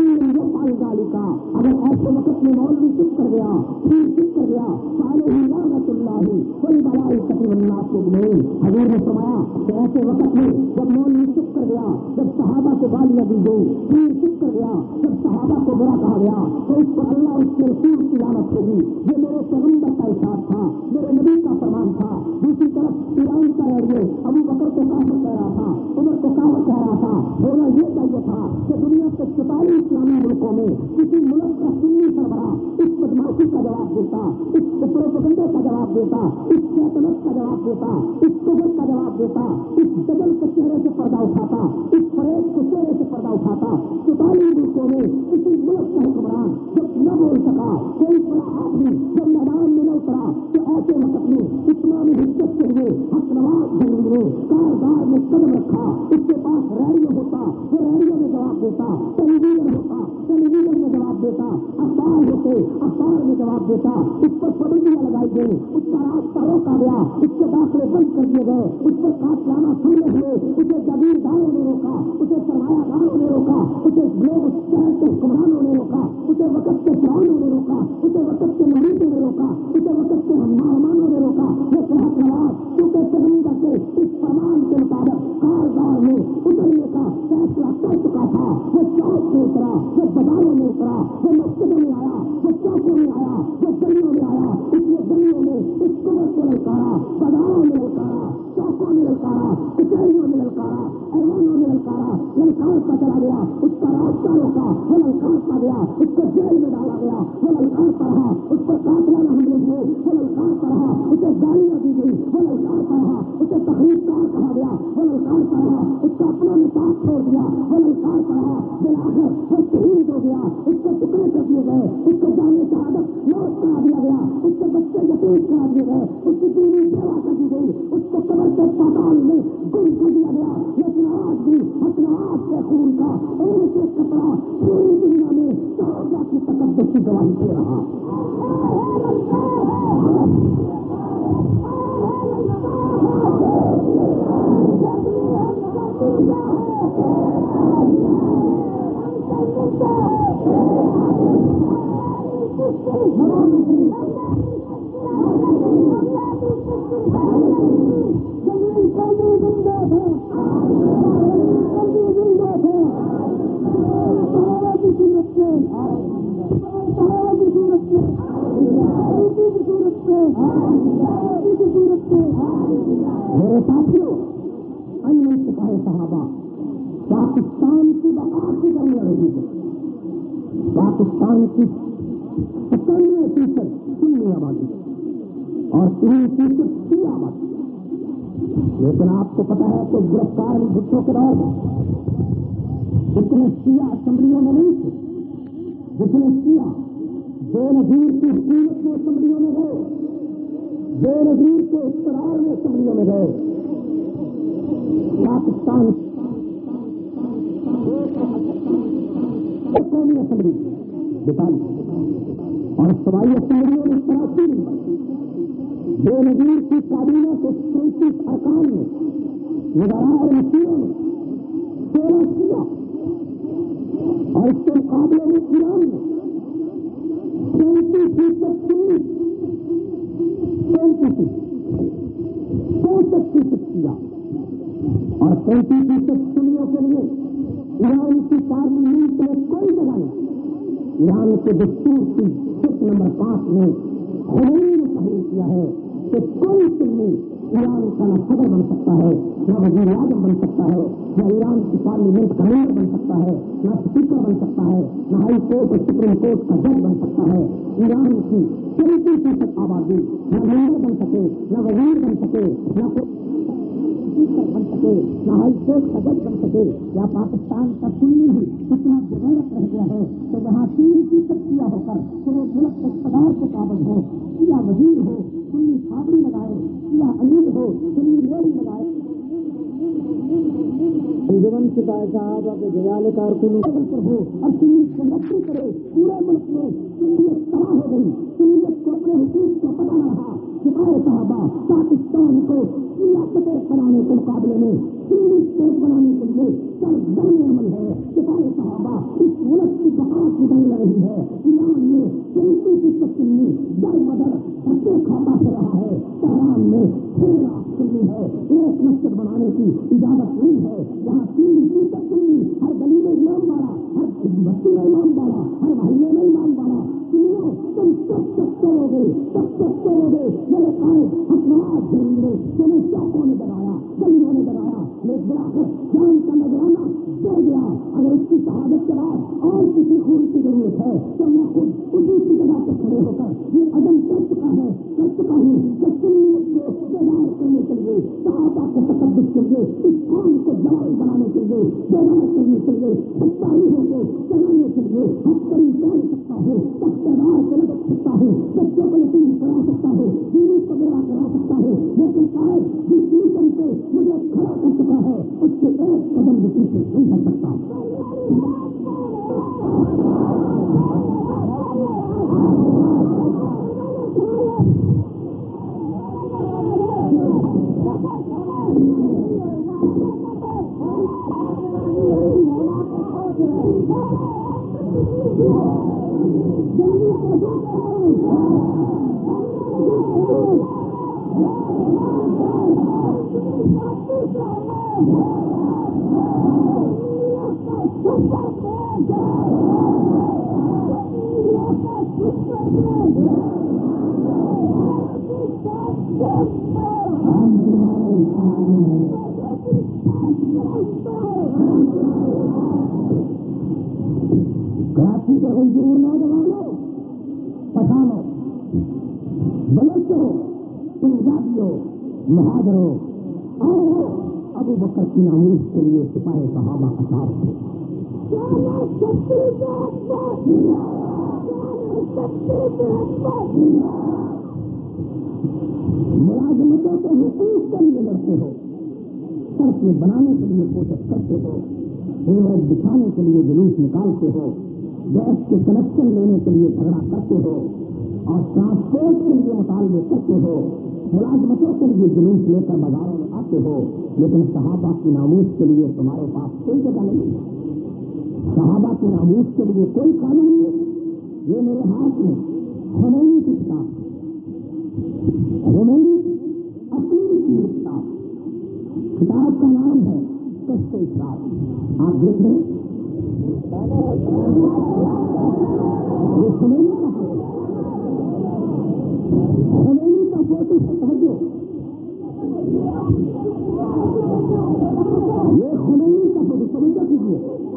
کا اگر ایسے وقت میں مولوی چپ کر گیا، پھر چپ کر گیا، سارے ہی لعنت اللہ کوئی بلائی کتی اللہ کو نہیں۔ حضور نے فرمایا کہ ایسے وقت میں جب مولوی چپ کر گیا، جب صحابہ کو گالیاں دی گئی، پھر چپ کر گیا، جب صحابہ کو برا کہا گیا تو اس پر اللہ اس کے رسول کی لعنت ہوگی۔ یہ میرے پیغمبر کا احساس تھا، میرے نبی کا فرمان تھا۔ دوسری طرف ایران کا ریڈیو ابو بکر کو کافر کہہ رہا تھا، عمر کو کافر کہہ رہا تھا۔ ہونا یہ چاہیے تھا کہ دنیا کے چوتالیس اسلامی ملکوں میں کسی ملک کا سنی سربراہ اس بدماشی کا جواب دیتا، اس پروپیگنڈے کا جواب دیتا، اس شیطنت کا جواب دیتا، اس کفر کا جواب دیتا، اس دجل کے چہرے سے پردہ اٹھاتا، اس فریب کے چہرے سے پردہ اٹھاتا۔ چوتالیس ملکوں میں کسی ملک کا حکمران جب نہ بول سکا، کوئی بڑا آدمی جب میدان میں نہ اترا کہ ایسے وقت میں اسلامی حجت کے لیے حق نواز جنگل میں کاردار میں قدم رکھا، اس کے پاس ریڈیو ہوتا، وہ ریڈیو میں جواب دیتا، ٹیلی ویژن ہوتا، ٹیلی ویژن میں جواب دیتا، اخبار ہوتے اخبار میں جواب دیتا، اس پر پابندیاں لگائی گئی، اس کا راستہ روکا گیا، اس کے داخلے بند کر دیے گئے، اس پر قاتلانہ حملے ہوئے، اسے جاگیرداروں نے روکا، اسے اسے لوگ شہر کے حکمرانوں نے روکا، اسے وقت کے فرعونوں نے روکا، اسے وقت کے نمرودوں نے روکا، اسے وقت کے مہمانوں نے روکا، لیکن حق نواز کیونکہ پیغمبر کے اس فرمان کے مطابق کارزار میں اترنے کا فیصلہ کر چکا تھا، وہ چوک میں اترا، وہ بازاروں میں اترا، وہ مسجدوں میں آیا، وہ چوکوں میں آیا، وہ گلیوں میں آیا، اس نے گلیوں میں اس قبر کو للکارا، بازاروں میں للکارا، چوکوں میں للکارا، کچہریوں میں للکارا، ایوانوں میں للکارا، للکارتا چلا گیا، اس کا راستہ روکا، وہ للکارتا گیا، اس کو جیل میں ڈالا گیا، وہ للکارتا رہا، اس پر قاتلانہ حملے ہوئے، وہ للکارتا رہا، اسے گالیاں دی گئی، وہ للکارتا رہا، اسے تقریب کار کہا گیا، وہ للکارتا رہا، اس کا اپنا نصاب چھوڑ دیا، وہ للکارتا رہا، بالآخر وہ شہید ہو گیا، اس کو ٹکڑے کر دیے گئے، اس کو جامع شہادت موت کرا دیا گیا، اس کے بچے یتیم کرا دیے گئے، اس کی بیوی بیوہ کر دی گئی، اس کو قبر کے پاتال میں گم کر دیا گیا، لیکن آج بھی اپنے آپ کے خون کا ایک ایک کپڑا پوری دنیا میں صحابہ کی تقدس کی گواہی دے رہا۔ میرے ساتھیوں، ان سپاہی صحابہ پاکستان کی بقا کی جنگ لڑ رہی ہے۔ پاکستان کی ستانوے فیصد سنی آبادی اور تین فیصد شیعہ آبادی، لیکن آپ کو پتا ہے کہ گرفتار بھٹو کے دور جتنے شیعہ اسمبلیوں میں نہیں تھے، جتنے شیعہ بے نظیر کی حکومت میں اسمبلیوں میں گئے، بے نظیر کے اقتدار میں اسمبلیوں میں گئے، پاکستان قومی اسمبلی بتالیس اور سوائی اسمبلیوں میں تراسی نمبر، بے نظیر کی کابینہ کے سینتیس ارکان میں، وزراء اور وزیروں میں سولہ شیعہ، اور اس کے مقابلے میں ایران میں تینتیس فیصد سنی، تینتیس چونسٹھ فیصد شیعہ اور تینتیس فیصد سنیوں کے لیے ایران کی پارلیمنٹ میں کوئی جگہ نہیں۔ ایران کے دستور کی سکھ نمبر پانچ میں خمینی نے تحریر کیا ہے کہ کوئی سنی ایران کا نہ صدر بن سکتا ہے، نہ وزیر اعظم بن سکتا ہے، نہ ایران کی پارلیمنٹ کا ممبر بن سکتا ہے، نہ اسپیکر بن سکتا ہے، نہ ہائی کورٹ اور سپریم کورٹ کا جج بن سکتا ہے۔ ایران کی تینتیس فیصد آبادی نہ ممبر بن سکے، نہ وزیر بن سکے، نہ اسپیکر بن سکے، نہ ہائی کورٹ کا جج بن سکے۔ یا پاکستان کا سنی ہی اتنا بغیرت رہ گیا ہے کہ جہاں تین فیصد کیا ہو کر پورے ملک کے اقتدار کے قابل ہو، یا وزیر ہو سنی چھابڑی لگائے، یا امیر ہو سنی ریڑھی لگائے۔ جیون شکایت صاحب کے جیال کارکنوں پر ہو اور سنی کنڈکٹری کرے، پورے ملک میں سنیت تباہ ہو گئی، سنیت کو اپنے حقوق کا پتہ نہ رہا۔ سپاہی صحابہ پاکستان کو ریاست بنانے کے مقابلے میں سنی اسٹیٹ بنانے کے لیے سرگرم عمل ہے۔ سپاہی صحابہ اس ملک کی بقا کی جنگ لڑ رہی ہے۔ ایران میں تینتیس فیصد سنی در بدر بچے کھاتا پھر رہا ہے، تہران میں چھ لاکھ سنی ہے، ایک مسجد بنانے کی اجازت نہیں ہے، جہاں تین فیصد سنی، ہر گلی میں امام باڑا، ہر بستی میں امام باڑا، ہر محلے میں امام باڑا۔ سنیو تم سب سب ہو گئے، سب سب ہو گئے، میرے قائد اپناس جنگ نے تمہیں چوکوں نے ڈرایا، گلیوں نے ڈرایا، لیکن بلاخر جان کا نظرانہ دے گیا۔ اگر اس کی شہادت کے بعد اور کسی خون کی ضرورت ہے تو میں خود اسی کی جگہ پہ کھڑے ہو کر یہ عدم کر چکا ہے کر چکا ہوں کہ سنیت کو بیدار کرنے کے لیے، صحابہ کے تقدس کے لیے، اس قوم کو جواب بنانے کے لیے، بیدار کرنے کے لیے، تاریخوں کو چلانے کے لیے ہتھکڑی پہن سکتا ہوں، تختیدار سے لٹک سکتا ہوں، بچوں کو یتیم کرا سکتا ہوں، بیوی کو بیوہ کرا سکتا ہوں، لیکن شاید جس میشن سے مجھے کھڑا کر چکا ہے اس کے ایک قدم بھی پیچھے نہیں کر سکتا۔ کراچی کے حضور نوجوانوں، پٹھانوں، بلوچوں، پنجابیوں، مہاجروں، آؤ ابو بکر کی ناموز کے لیے سپاہی صحابہ کا ساتھ تھے۔ ملازمتوں کے حقوق کے لیے لڑتے ہو، سڑکیں بنانے کے لیے کوشش کرتے ہو، ریوڑ بچھانے کے لیے جلوس نکالتے ہو، گیس کے کنیکشن لینے کے لیے جھگڑا کرتے ہو اور ٹرانسپورٹ کے لیے مطالبے کرتے ہو، ملازمتوں کے لیے جلوس لے کر بازاروں میں آتے ہو، لیکن صحابہ کی ناموز کے لیے تمہارے پاس کوئی جگہ نہیں، صحابہ کی ناموز کے لیے کوئی قانون نہیں۔ یہ میرے ہاتھ میں خمینی کی کتاب، خمینی اپنی کی کتاب، کتاب کا نام ہے کشف اسرار۔ آپ دیکھ لیں یہ خمینی کا ہے، خمینی کا فوٹو سے توجہ، یہ خمینی کا فوٹو توجہ کیجیے۔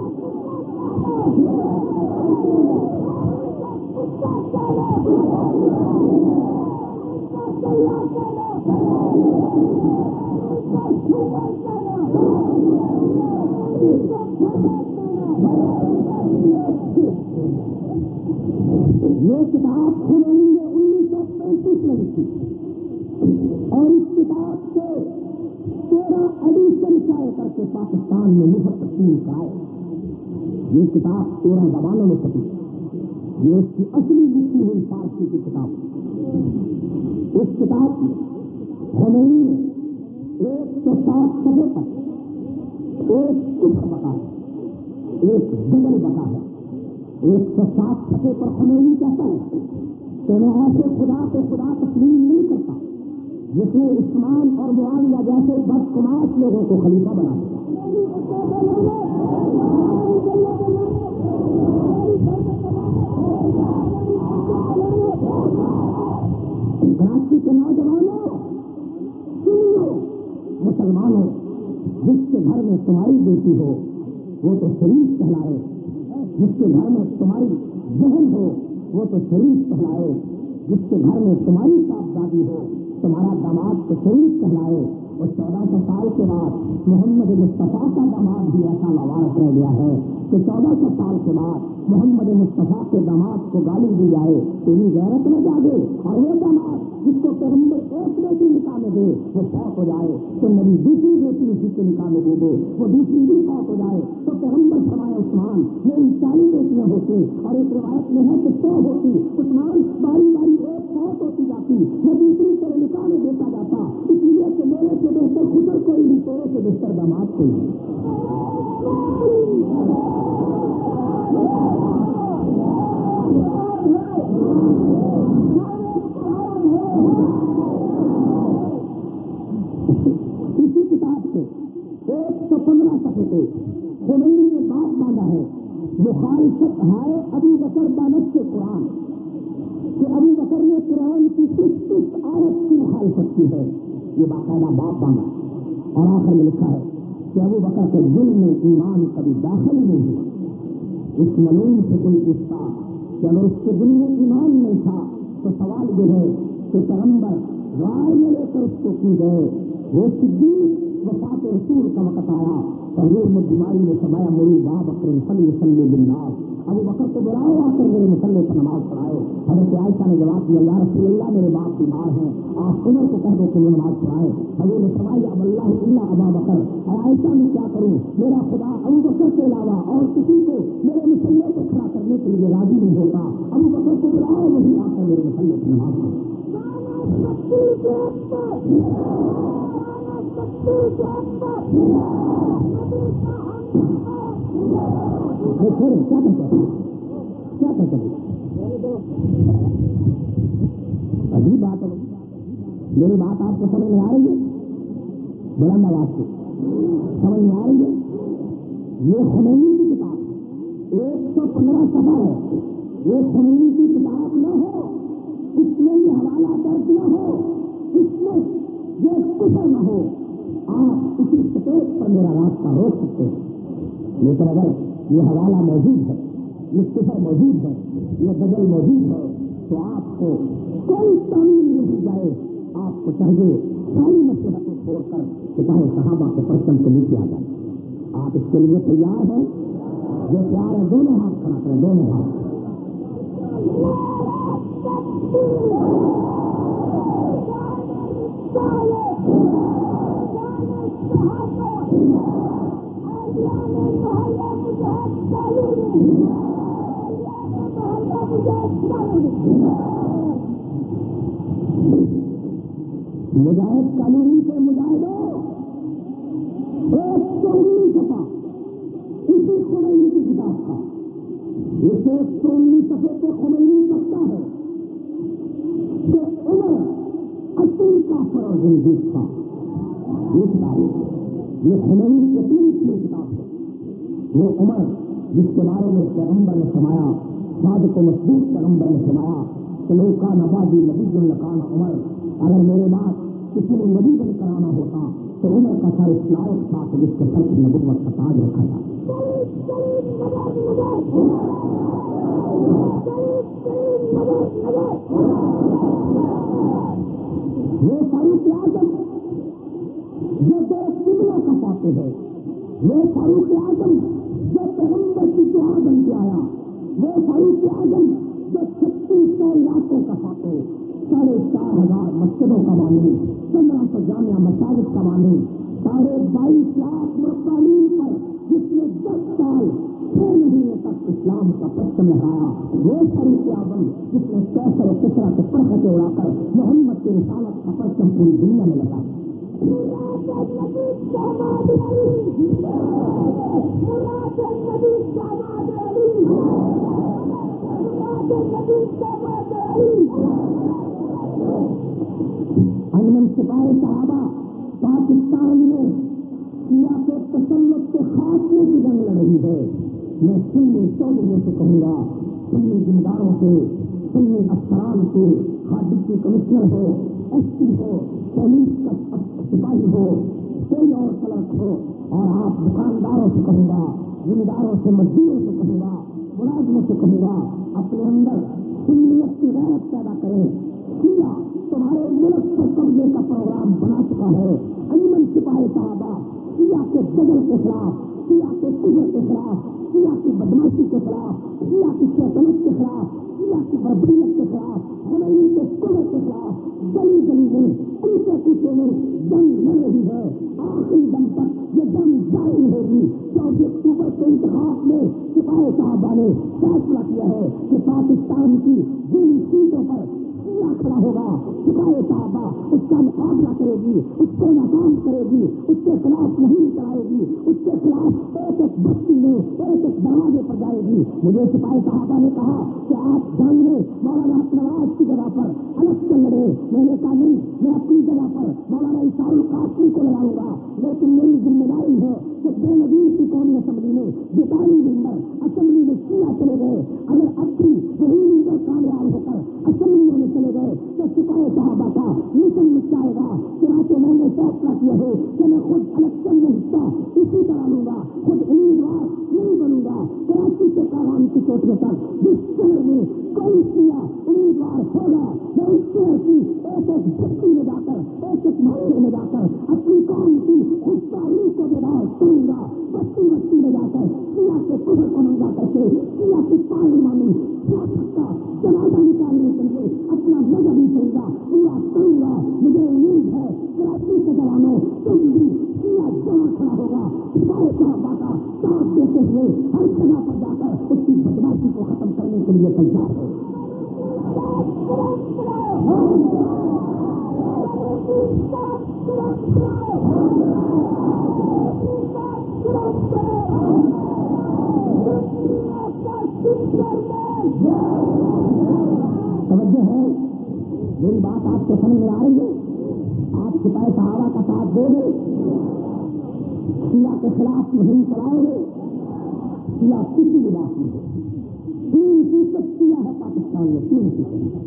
یہ کتاب خمینی نے انیس سو پینتیس میں لکھی اور اس کتاب سے تیرہ ایڈیشن شائع کر کے پاکستان میں مفت تقسیم کرائے۔ یہ کتاب تیرہ زبانوں میں چھپی، یہ اس کی اصلی لکھی ہوئی فارسی کی کتاب۔ اس کتاب میں خمینی نے ایک سو سات صفحے پر ایک کفر بتا ہے، ایک جبل بتا ہے، ایک سو سات صفحے پر خمینی کہتا ہے کہ میں ایسے خدا کو خدا تسلیم نہیں کرتا جس نے عثمان اور معاویہ جیسے بدقماش لوگوں کو خلیفہ بنا دیا۔ کراچی کے نوجوانوں، سنیو، مسلمانوں، جس کے گھر میں تمہاری بیٹی ہو وہ تو شریف کہلائے، جس کے گھر میں تمہاری بہن ہو وہ تو شریف کہلائے، جس کے گھر میں تمہاری صاحبزادی ہو تمہارا داماد تو شریف کہلائے۔ اور چودہ سو سال کے بعد محمد مصطفیٰ کا داماد بھی ایسا لواز رہ گیا ہے کہ چودہ سو سال کے بعد محمد مصطفیٰ کے داماد کو گالی دی جائے تیری غیرت میں جاگے، اور وہ داماد جس کو پیغمبر ایک بیٹی نکاح میں دے وہ فوت ہو جائے تو نبی دوسری بیٹی اسی کے نکاح میں دے دے، وہ دوسری بھی فوت ہو جائے تو پیغمبر فرمائے عثمان میری چالیس بیٹیاں ہوتی، اور ایک روایت میں ہے کہ سو ہوتی، عثمان باری باری ایک فوت ہوتی جاتی، میں دوسری تیرے نکاح میں دیتا جاتا، اس لیے کہ میرے سے بہتر خسر کوئی نہیں، تیرے سے بہتر داماد کوئی نہیں۔ اسی کتاب سے ایک سو پندرہ صفحے پہ خمینی نے بات باندھا ہے، مخالفت ہے ابو بکر بانت سے قرآن، کہ ابو بکر نے قرآن کی کس کس آیت کی مخالفت کی ہے، یہ باقاعدہ بات باندھا اور آخر میں لکھا ہے کہ ابو بکر کے دل میں ایمان کبھی داخل نہیں ہوا۔ اس ملون سے کوئی پوچھتا کہ اگر اس کے دل میں ایمان نہیں تھا تو سوال یہ ہے کہ پیغمبر رائے میں لے کر اس کو کی گئے، وہ صدیق وفات رسول کا وقت آیا اور روح میں بیماری میں سمایا مری با بکر صلی صلی بالناس، ابو بکر کو بلاؤ آ کر میرے مسلح پر نماز پڑھائے۔ حضرت عائشہ نے جواب دیا یا رسول اللہ میرے باپ بیمار ہیں، آپ عمر کو کہہ دو کہ وہ نماز پڑھائے۔ حضور نے فرمایا اب اللہ الا ابا بکر، اے عائشہ میں کیا کروں، میرا خدا ابو بکر کے علاوہ اور کسی کو میرے مسلح کو کھڑا کرنے کے لیے راضی نہیں ہوتا، ابو بکر کو بلاؤ وہی آ کر میرے مسلح پر نماز پڑھائے۔ کیا کہتے ہیں میری بات آپ کو سمجھ میں آ رہی ہے؟ بلند آواز سے سمجھ میں آ رہی ہے؟ یہ خمینی کی کتاب ایک سو پندرہ صفحہ ہے. یہ خمینی کی کتاب نہ ہو، اس میں یہ حوالہ درج نہ ہو، اس میں یہ کفر نہ ہو، آپ اسی سٹیج پر میرا راستہ روک سکتے ہیں. لیکن اگر یہ حوالہ موجود ہے، یہ کفر موجود ہے، یہ غزل موجود ہے، تو آپ کو کوئی تعمیل نہیں دی جائے. آپ کو چاہیے ساری مصیبتیں چھوڑ کر سپاہ صحابہ کے پرچم کے نیچے آ جائیں. آپ اس کے لیے تیار ہیں؟ جو تیار ہے دونوں ہاتھ کھڑا کریں، دونوں ہاتھ. مجاہد کالونی کے مجاہدوں، ایک سو انیس صفحہ اسی خمینی کی کتاب کا، اس ایک سو انیس صفحے پہ خمینی لگتا ہے کہ عمر اصل کافر اور زندگی تھا. یہ کتاب یہ خمینی کی تیسری کتاب ہے. وہ عمر جس کے بارے میں پیغمبر نے فرمایا، صادق و مصدوق پیغمبر نے فرمایا کہ لو کان عبادی نبی لکان عمر، اگر میرے بات کسی نے نبی بن کرانا ہوتا تو عمر کا سر اس لائق تھا کہ جس کے سر نبوت کا تاج رکھا تھا. وہ فاروق اعظم جو دو قبلوں کا پاتے ہیں، وہ فاروق اعظم جو پیغمبر کی دعا بن کے آیا، وہ فاروق اعظم جو چھتیس سو علاقوں کا پاتے، ساڑھے چار ہزار مسجدوں کا مانی، پندرہ سو جامعہ مساجد کا مانی، ساڑھے بائیس لاکھ مرتبین پر جس نے دس سال چھ مہینے تک اسلام کا پرچم لہرایا، وہ فاروق اعظم جس نے کیسر و کسرا کے پرختے اڑا کر محمد کی رسالت کا پرچم پوری دنیا میں لگایا. انجمن سپاہی صحابہ پاکستان میں سیاہ کے تسلط کے خاتمے کی جنگ لڑ رہی ہے. میں سنی چودھریوں سے کہوں گا، سنی ذمہ سے، سنی افسران سے، خادی کی کمشنر ہو، ایس پی ہو، پولیس کا سپاہی ہو، کوئی اور کلرک ہو، اور آپ دکانداروں سے کہوں گا، ذمہ داروں سے، مزدوروں سے کہوں گا، ملازموں سے کہوں گا، اپنے اندر سنیت کی غیرت پیدا کریں. کیا تمہارے ملک پر قبضے کا پروگرام بنا چکا ہے. انجمن سپاہی صحابہ سیاہ کے دجل کے خلاف، سیاہ کے کفر کے خلاف، سیاہ کی بدماشی کے خلاف، سیاہ کی شیطنت کے خلاف، سیاہ کی بربریت کے خلاف، خمینی کے کفر کے خلاف گلی گلی میں، کوچے کوچے میں جنگ لڑ رہی ہے. آخری دم تک یہ جنگ جاری ہوگی. چودہ اکتوبر کے انتخاب میں سپاہی صحابہ نے فیصلہ کیا ہے کہ پاکستان کی جن سیٹوں پر سیاہ کھڑا ہوگا، سپاہی صحابہ اس کا مقابلہ کرے گی، اس کو ناکام کرے گی، اس کے خلاف مہم چلائے گی، اس کے خلاف ایک ایک بستی میں ایک ایک دروازے پر جائے گی. مجھے سپاہی صحابہ نے کہا کہ آپ جانیں مولانا نواز کی جگہ پر الگ چل رہے. میں نے کہا نہیں، میں اپنی جگہ پر مولانا عیسیٰ القاسمی کو لگاؤں گا، لیکن میری ذمہ داری ہے کہ بے نظیر کی قومی اسمبلی میں بیتالیس ممبر اسمبلی میں سیاہ چلے گئے. اگر اب بھی وہی ممبر کامیاب ہو کر اسمبلیوں میں چلے گئے تو سپاہی صحابہ کا مشن مٹ جائے گا. چنانچہ میں نے فیصلہ کیا ہے کہ میں خود الیکشن میں حصہ اسی طرح لوں گا، خود امیدوار نہیں بنوں گا. کراچی سے کاغان کی چوٹیوں تک جس شہر میں کوئی سیاہ امیدوار ہوگا، میں اس شہر کی ایک ایک بستی میں جا کر، ایک ایک محلے میں جا کر اپنی قوم کی خوشحالی کو بیدار کروں گا. بستی بستی میں جا کر سیاہ کے کفر کو ننگا کر کے سیاہ کی پارلیمانی سیاست کا جنازہ نکالنے کے لیے اپنا مذہبی طریقہ پورا کروں گا. مجھے امید ہے کراچی کے جوانوں تم بھی سیاہ جمع کھڑا ہوگا. سپاہی صحابہ کا ساتھ دیتے ہوئے ہر جگہ پر جا کر اس کی بدماشی کو ختم کرنے کے لیے تیار ہو. توجہ ہے، میری بات آپ کو سمجھ میں آ رہی ہے؟ آپ سپاہی صحابہ کا ساتھ دو گے، شیعہ کے خلاف مہم چلاؤ گے، شیعہ کسی بھی بات نہیں ہے. تین فیصد شیعہ ہے پاکستان میں، تین فیصد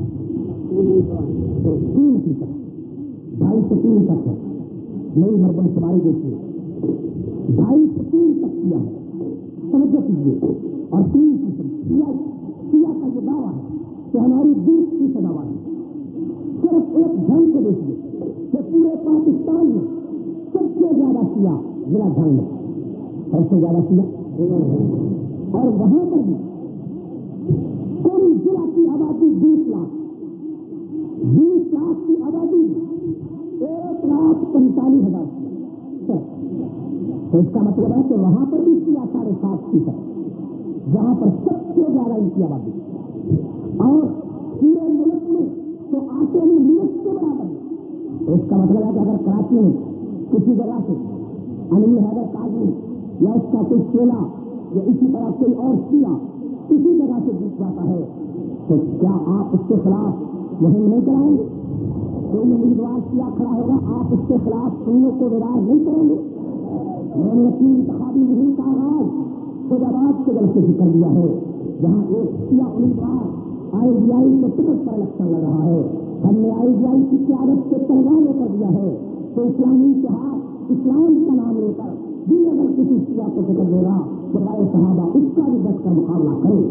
تین فیصد ڈھائی سے تین تک ہے. نئی مردم شماری دیکھیے، ڈھائی سے تین تک شیعہ ہے، سمجھ کیجیے. اور تین فیصد شیعہ شیعہ کا یہ دعویٰ ہے کہ ہماری بیس فیصد آبادی. صرف ایک جھنگ کو دیکھیے کہ پورے پاکستان میں سب سے زیادہ شیعہ ضلع جھنگ میں، سب سے زیادہ شیعہ، اور وہاں پر بھی کل ضلع کی آبادی بیس لاکھ بیس لاکھ کی آبادی ایک لاکھ پینتالیس ہزار شیعہ. تو اس کا مطلب ہے کہ وہاں پر بھی شیعہ ساڑھے سات فیصد، جہاں پر سب سے زیادہ ان کی آبادی. اور پورے ملک میں تو آٹے میں ملک کے برابر ہے. تو اس کا مطلب ہے کہ اگر کراچی میں کسی جگہ سے امیر حیدر قاضی یا اس کا کوئی چیلا یا اسی طرح کوئی اور شیعہ کسی جگہ سے جیت جاتا ہے تو کیا آپ اس کے خلاف مہم نہیں چلائیں گے؟ کوئی امیدوار شیعہ کھڑا ہوگا، آپ اس کے خلاف سنوں کو وراج نہیں کریں گے؟ میں نے اپنی انتخابی مہم کا آغاز خود آباد کے جلسے سے کر دیا ہے، جہاں ایک شیعہ امیدوار آئی ڈی آئی کے ٹکٹ پر الیکشن لڑ رہا ہے. ہم نے آئی ڈی آئی کی قیادت سے تلوار کر دیا ہے تو اسلامی اتحاد اسلام کا نام لے کر بھی اگر کسی شیعہ کو ٹکٹ دے رہا تو رائے صحابہ اس کا بھی ڈٹ کر مقابلہ کرے.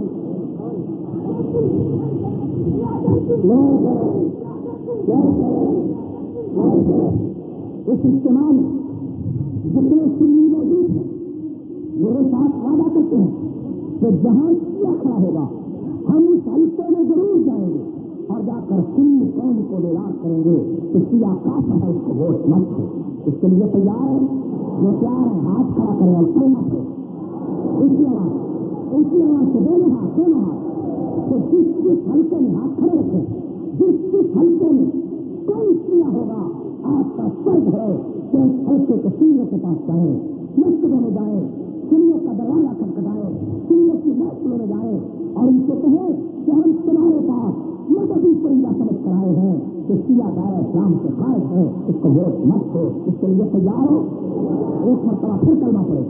اس اجتماع میں جتنے سنی موجود ہیں میرے ساتھ وعدہ کرتے ہیں کہ جہاں شیعہ کھڑا ہوگا ہم اس حلقے میں ضرور جائیں گے اور جا کر سنی قوم کو بیدار کریں گے کہ شیعہ کافر ہے، اس کو ووٹ مت دو. اس کے لیے تیار ہے، وہ تیار ہے، ہاتھ کھڑا کرے اور کھڑنا کرے. اسی آواز اسی آواز سے دونوں ہاتھ دونوں ہاتھ تو جس جس حلقے میں ہاتھ کھڑے رکھے، جس جس حلقے میں کوئی شیعہ ہوگا آپ کا فرض ہے کہ اس حلقے کے سنیوں کے پاس جائیں، مسجدوں میں جائیں، سنیوں کا دروازہ کھٹکھٹائیں، سنیوں کی محفلوں میں جائیں اور ان سے کہیں کہ ہم تمہارے پاس مددی پرندہ سمجھ کر آئے ہیں کہ شیعہ دائرہ اسلام سے خارج ہے، اس کو ووٹ مت دو. اس کے لیے تیار ہو؟ ایک مرتبہ پھر کرنا پڑے.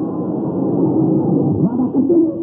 وعدہ کرتے ہیں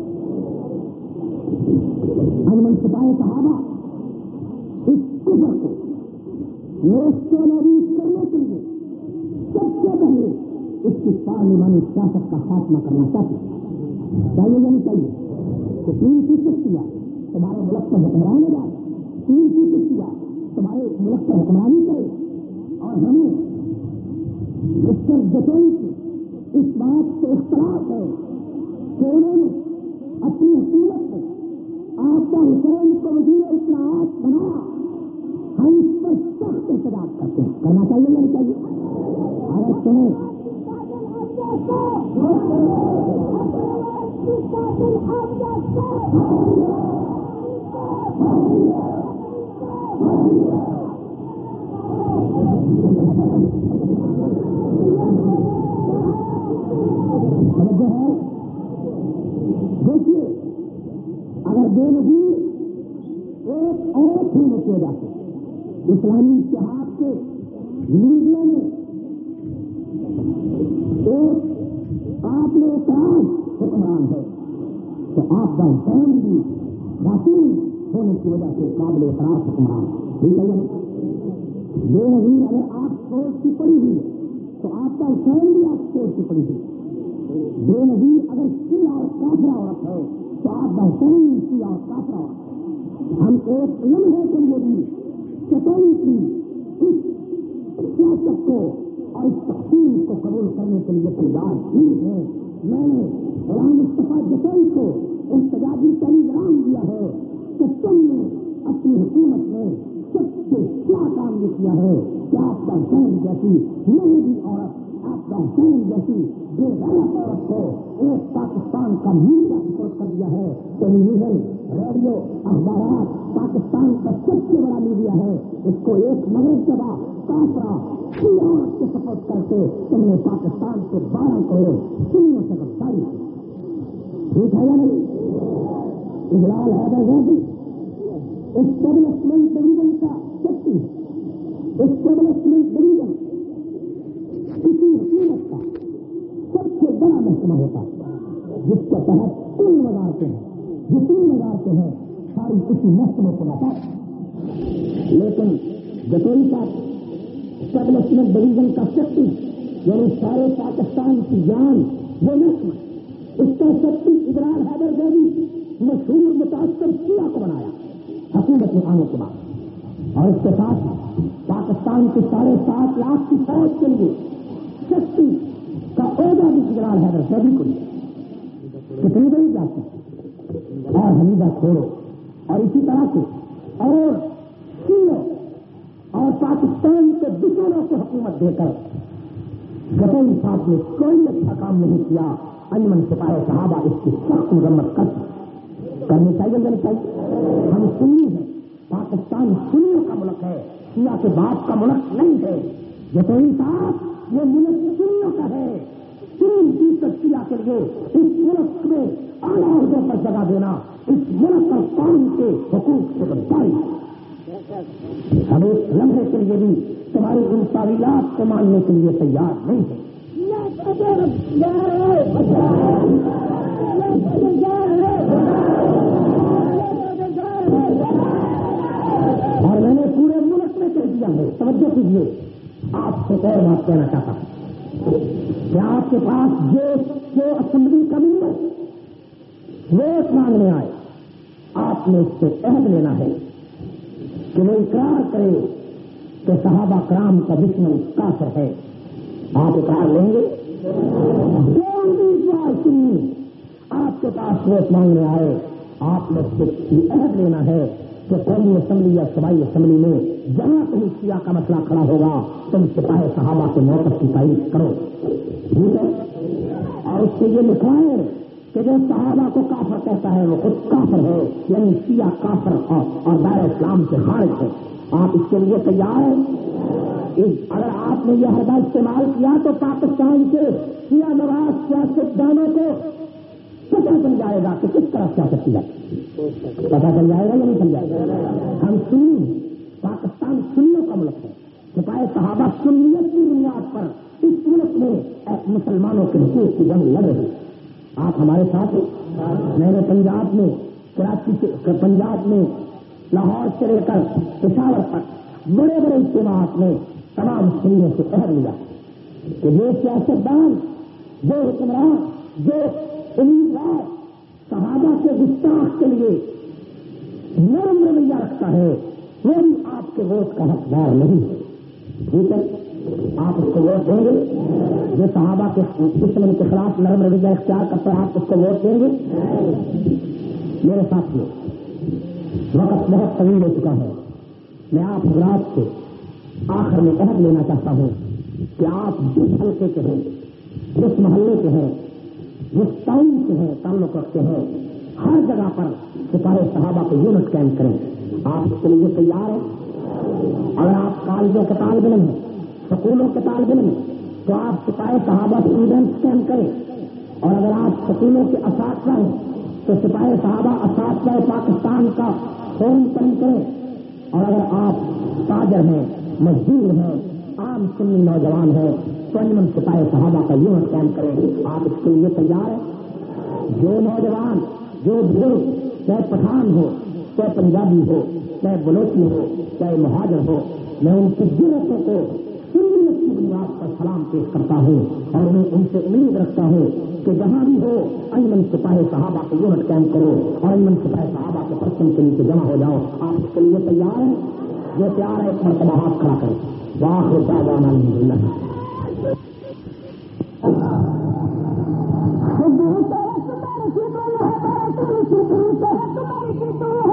انجمن سپاہی صحابہ اس کفر کو نیست و نابود کرنے کے لیے سب سے پہلے اس کی پارلیمانی سیاست کا خاتمہ کرنا چاہتے ہیں. چاہیے یا نہیں چاہیے؟ تو تین فیصد کیا تمہارے ملک پر حکمران ہو جائے، تین فیصد کیا تمہارے ملک پر حکمرانی کرے. اور ہمیں اس پر جتوئی کی اس بات سے اختلاف ہے کہ انہوں نے اپنی حکومت میں آقا حسین کو وزیر اطلاعات بنایا. ہم اس پر سخت احتجاج کرتے ہیں. کرنا چاہیے یا نہیں چاہیے؟ اگر سنیں توجہ ہے. دیکھیے اگر بے نظیر ایک عورت ہی ہوتے جاتے اسلامی اتحاد کے لیڈروں میں ایک آپ نے اعتراض حکمران ہے تو آپ کا حسین بھی رسول ہونے کی وجہ سے قابل اعتراض حکمران. ٹھیک ہے بے نظیر اگر آپ سوچ کی پڑی ہوئی تو آپ کا حسین بھی آپ سوچ کی پڑی ہوئی. بے نظیر اگر شیعہ اور کافرہ عورت ہے تو آپ کا حسین شیعہ اور کافرہ عورت. ہم ایک لمحے کے لیے بھی چتوئی کی اس سیاست کو اور اس تقسیم کو قبول کرنے کے لیے تیار نہیں ہے. میں نے غلام مصطفیٰ جتوئی کو احتجاجی ٹیلیگرام دیا ہے کہ تم نے اپنی حکومت میں سب سے کیا کام یہ کیا ہے کہ آپ کا حسین جیسی مغربی عورت، آپ کا حسین جیسی بے غیرت عورت کو ایک پاکستان کا میڈیا سپورٹ کر دیا ہے. ٹیلی ویژن، ریڈیو، اخبارات پاکستان کا سب سے بڑا میڈیا ہے. اس کو ایک مغرب شدہ کافرہ عورت کے سپورٹ کر کے تم نے پاکستان کے بارہ کروڑ سنیوں سے غداری کی. ٹھیک ہے یا نہیں؟ اجلال حیدر غازی اسٹیبلشمنٹ ڈویژن کا سیکٹری اسٹیبلشمنٹ ڈویژن کسی حکومت کا سب سے بڑا محکمہ ہوتا ہے جس کے تحت کل وزارتیں ہیں، جتنی وزارتیں ہیں ساری کسی محکمے کو نہ لیکن جتوئی کا اسٹیبلشمنٹ ڈویژن کا سیکٹری یعنی سارے پاکستان کی جان وہ محکمہ اس کا سیکٹری ابرار حیدر زیدی مشہور متاثر شیعہ کو بنایا حکومت میں آنے کے بعد، اور اس کے ساتھ پاکستان کی ساڑھے سات لاکھ کی فوج کے لیے سیکٹری کا عہدہ بھی ابرار حیدر زیدی کو دیا، کتنی بڑی جاتی اور حمیدہ کھوڑو اور اسی طرح سے اور شیعوں اور پاکستان کے دشمنوں کو حکومت دے کر گٹئی صاحب نے کوئی اچھا کام نہیں کیا۔ انجمن سپاہی صحابہ اس کی سخت مذمت کر کرنی چاہیے نہیں چاہیے۔ ہم سنی ہیں، پاکستان سنیوں کا ملک ہے، شیعہ کے باپ کا ملک نہیں ہے۔ گٹئی صاحب یہ ملک سنیوں کا ہے، تین فیصد شیعہ کے لیے اس ملک میں اعلیٰ عہدوں پر جگہ دینا اس ملک اور قوم کے حقوق سے بدکاری۔ ہم ایک لمحے کے لیے بھی تمہاری ان تعویلات کو ماننے کے لیے تیار نہیں ہے۔ اور میں نے پورے ملک میں کہہ دیا ہے، توجہ کیجیے، آپ سے اور بات کہنا چاہتا ہوں کہ آپ کے پاس جو جو اسمبلی کا ممبر ووٹ مانگنے آئے، آپ نے اس سے عہد لینا ہے کہ وہ اقرار کرے کہ صحابہ کرام کا دشمن کافر ہے۔ آپ اقرار لیں گے؟ جو امیدوار سنی آپ کے پاس ووٹ مانگنے آئے، آپ نے اس سے عہد لینا ہے کہ قومی اسمبلی یا صوبائی اسمبلی میں جہاں کہیں شیعہ کا مسئلہ کھڑا ہوگا تم سپاہی صحابہ کے موقف کی تعریف کرو، ٹھیک ہے؟ اور اس سے یہ لکھوائے کہ جو صحابہ کو کافر کہتا ہے وہ خود کافر ہے، یعنی شیعہ کافر اور دائرہ اسلام سے خارج ہے۔ آپ اس کے لیے تیار ہیں؟ اگر آپ نے یہ حربہ استعمال کیا تو پاکستان کے شیعہ نواز سیاستدانوں کو پتہ چل جائے گا کہ کس طرح سیاست کی جاتی، پتہ چل جائے گا یا نہیں چل جائے گا؟ ہم سنی، پاکستان سنیوں کا ملک ہے، سپاہی صحابہ سنیت کی بنیاد پر اس ملک میں مسلمانوں کے حقوق کی جنگ لڑ رہی۔ آپ ہمارے ساتھ ہیں۔ میں نے پنجاب میں کراچی سے پنجاب میں لاہور سے لے کر پشاور تک بڑے بڑے اجتماعات میں تمام سنیوں سے عہد لیا کہ جو سیاستدان، جو حکمران، جو امیدوار صحابہ کے گستاخ کے لیے نرم رویہ رکھتا ہے وہ بھی آپ کے ووٹ کا حقدار نہیں ہے، ٹھیک ہے؟ آپ اس کو ووٹ دیں گے؟ جو صحابہ کے دشمن کے خلاف نرم رویہ اختیار کرتا ہے آپ اس کو ووٹ دیں گے؟ میرے ساتھیوں، وقت بہت طویل ہو چکا ہے، میں آپ حضرات سے آخر میں عہد لینا چاہتا ہوں کہ آپ جس حلقے کے ہیں، جس محلے کے ہیں، جس ٹاؤن کے ہیں تعلق رکھتے ہیں، ہر جگہ پر سپاہی صحابہ کو یونٹ قائم کریں۔ آپ اس کے لیے تیار ہیں؟ اگر آپ کالجوں کے طالب علم ہیں، سکولوں کے طالب علم ہیں تو آپ سپاہی صحابہ اسٹوڈنٹس قائم کریں، اور اگر آپ سکولوں کے اساتذہ ہیں تو سپاہی صحابہ اساتذہ پاکستان کا فورم قائم کریں، اور اگر آپ تاجر ہیں، مزدور ہیں، عام سنی نوجوان ہیں تو انجمن سپاہی صحابہ کا یونٹ قائم کریں۔ آپ اس کے لیے تیار ہیں؟ جو نوجوان، جو بزرگ، چاہے پٹھان ہو، چاہے پنجابی ہو، چاہے بلوچی ہو، چاہے مہاجر ہو، میں ان کی ضرورتوں کو سنیت کی بنیاد پر سلام پیش کرتا ہوں، اور میں ان سے امید رکھتا ہوں کہ جہاں بھی ہو انجمن سپاہی صحابہ کو یونٹ قائم کرو اور انجمن سپاہی صحابہ کے پرچم کے نیچے جمع ہو جاؤ۔ آپ اس کے لیے تیار ہیں؟ جو تیار ہے ایک مرتبہ ہاتھ کھڑا کریں۔ وآخر دعوانا الحمدللہ۔ تمہاری